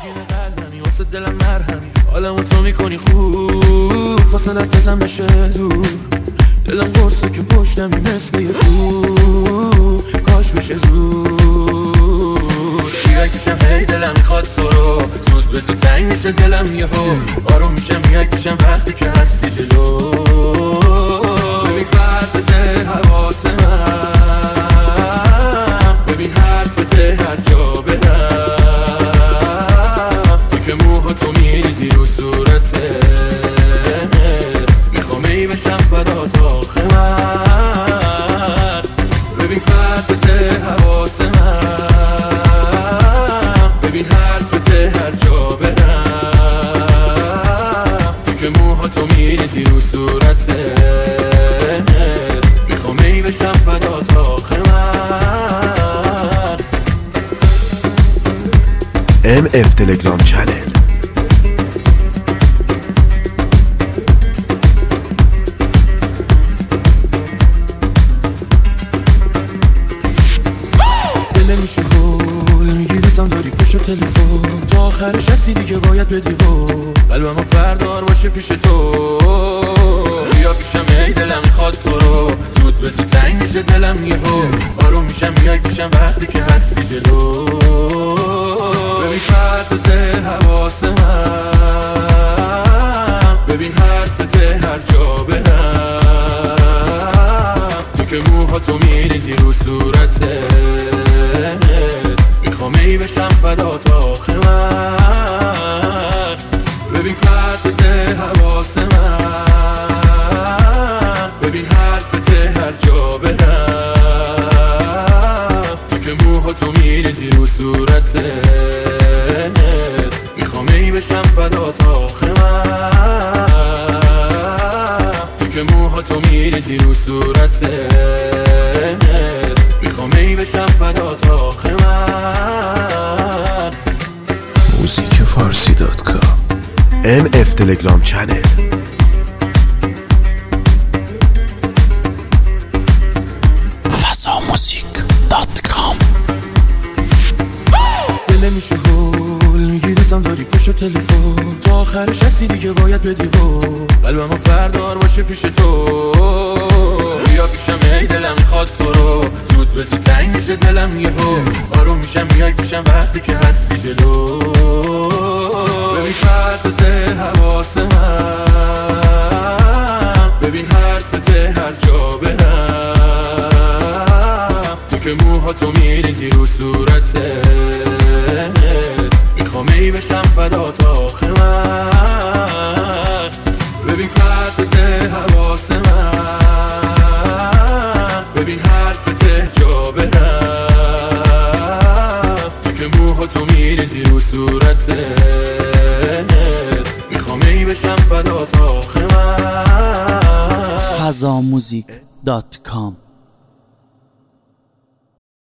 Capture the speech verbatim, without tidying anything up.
رگین قلبمی واسه دلم مرهمی حالمو تو میکنی خوب فاصلت بزن بشه دور دلم قرصه که پشتمی مثل یه دور کاش بشه زود شیرک میشم هی دلم میخواد تو رو زود به زود تنگ میشه دلم یهو آروم میشم یک میشم وقتی که هستی جلو ببین فرفته حواس من ببین حرفته هر جا برم تو که موها تو میریزی رو صورته میخوام ای بشم فدات آخه من ببین فرفته حواس من ببین حرفته هر جا برم تو که موها تو میریزی رو صورته میخوام ای بشم فدات آخه من ام اف تلگرام چنل. دل میشه گل میگیریزم داری پشت تلفن تا آخرش هستی دیگه باید بدی گل قلبم پردار باشه پیش تو بیا پیشم ای دلم میخواد تو رو زود به زود تنگ میشه دلم یهو آروم میشم یک میشم وقتی که هستی جلو ببین فرفته حواس من ببین حرفته هر جا برم تو که موها تو میریزی رو صورته میخوام ای بشم فدات آخه من ببین فرفته حواس من ببین حرفته هر جا برم تو که موها تو میریزی رو صورته میخوام ای بشم فدات آخه من تو که موها تو میریزی رو صورته میخوام ای بشم فدات آخه من موزیک فارسی دات کام. ام اف تلگرام چنل. فضا موزیک دات کام. دل نمیشه گل میگیریزم داری پشت تلفن تا آخرش هستی دیگه باید بدی گل قلبم پردار باشه پیش تو بیا پیشم ای دلم میخواد تو رو زود به زود تنگ میشه دلم یهو آروم میشم یک میشم وقتی که هستی جلو ببین فرفته حواس من ببین حرفته هر جا برم تو که موها تو میریزی رو صورته میخوام ای بشم فدات آخه من ببین فرفته حواس من ببین حرفته جا برم تو که موها تو میریزی رو صورته میخوام ای بشم فدات آخه من فضا موزیک دات کام.